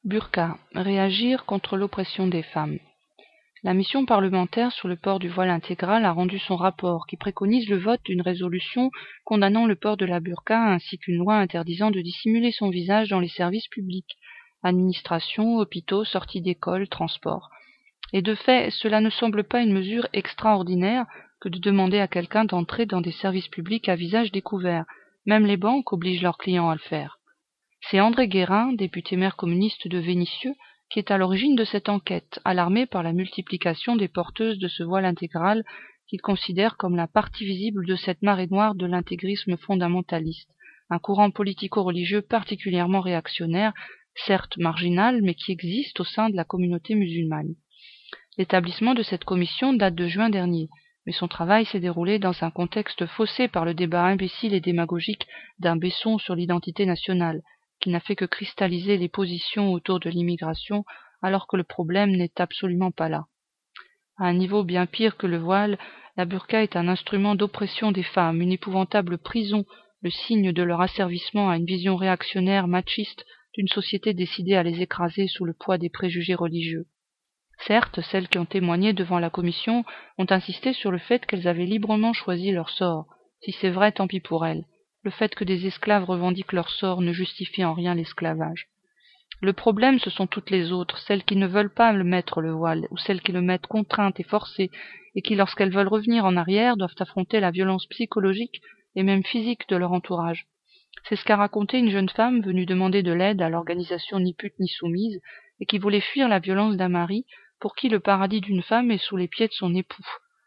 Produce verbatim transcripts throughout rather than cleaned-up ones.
Burqa, réagir contre l'oppression des femmes. La mission parlementaire sur le port du voile intégral a rendu son rapport qui préconise le vote d'une résolution condamnant le port de la burqa ainsi qu'une loi interdisant de dissimuler son visage dans les services publics, administration, hôpitaux, sorties d'école, transports. Et de fait, cela ne semble pas une mesure extraordinaire que de demander à quelqu'un d'entrer dans des services publics à visage découvert. Même les banques obligent leurs clients à le faire. C'est André Guérin, député maire communiste de Vénissieux, qui est à l'origine de cette enquête, alarmé par la multiplication des porteuses de ce voile intégral qu'il considère comme la partie visible de cette marée noire de l'intégrisme fondamentaliste, un courant politico-religieux particulièrement réactionnaire, certes marginal, mais qui existe au sein de la communauté musulmane. L'établissement de cette commission date de juin dernier, mais son travail s'est déroulé dans un contexte faussé par le débat imbécile et démagogique d'un Besson sur l'identité nationale, qui n'a fait que cristalliser les positions autour de l'immigration, alors que le problème n'est absolument pas là. À un niveau bien pire que le voile, la burqa est un instrument d'oppression des femmes, une épouvantable prison, le signe de leur asservissement à une vision réactionnaire, machiste, d'une société décidée à les écraser sous le poids des préjugés religieux. Certes, celles qui ont témoigné devant la commission ont insisté sur le fait qu'elles avaient librement choisi leur sort. Si c'est vrai, tant pis pour elles. Le fait que des esclaves revendiquent leur sort ne justifie en rien l'esclavage. Le problème, ce sont toutes les autres, celles qui ne veulent pas le mettre le voile, ou celles qui le mettent contraintes et forcées, et qui, lorsqu'elles veulent revenir en arrière, doivent affronter la violence psychologique et même physique de leur entourage. C'est ce qu'a raconté une jeune femme venue demander de l'aide à l'organisation Ni pute ni soumise, et qui voulait fuir la violence d'un mari, pour qui le paradis d'une femme est sous les pieds de son époux.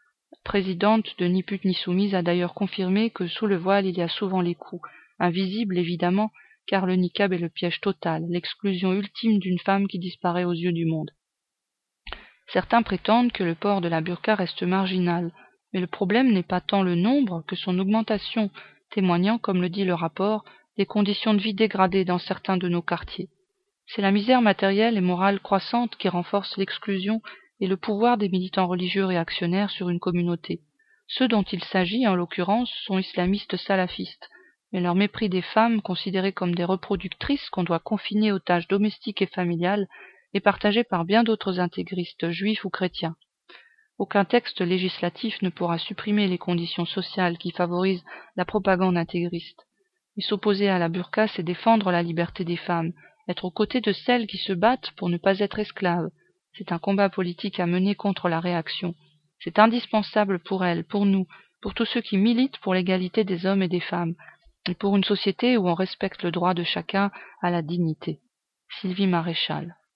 Présidente de Ni pute ni soumise a d'ailleurs confirmé que sous le voile il y a souvent les coups, invisibles évidemment, car le niqab est le piège total, l'exclusion ultime d'une femme qui disparaît aux yeux du monde. Certains prétendent que le port de la burqa reste marginal, mais le problème n'est pas tant le nombre que son augmentation, témoignant, comme le dit le rapport, des conditions de vie dégradées dans certains de nos quartiers. C'est la misère matérielle et morale croissante qui renforce l'exclusion et le pouvoir des militants religieux réactionnaires sur une communauté. Ceux dont il s'agit, en l'occurrence, sont islamistes salafistes, mais leur mépris des femmes, considérées comme des reproductrices qu'on doit confiner aux tâches domestiques et familiales, est partagé par bien d'autres intégristes, juifs ou chrétiens. Aucun texte législatif ne pourra supprimer les conditions sociales qui favorisent la propagande intégriste. Et s'opposer à la burqa, c'est défendre la liberté des femmes, être aux côtés de celles qui se battent pour ne pas être esclaves. C'est un combat politique à mener contre la réaction. C'est indispensable pour elles, pour nous, pour tous ceux qui militent pour l'égalité des hommes et des femmes, et pour une société où on respecte le droit de chacun à la dignité. Sylvie Maréchal.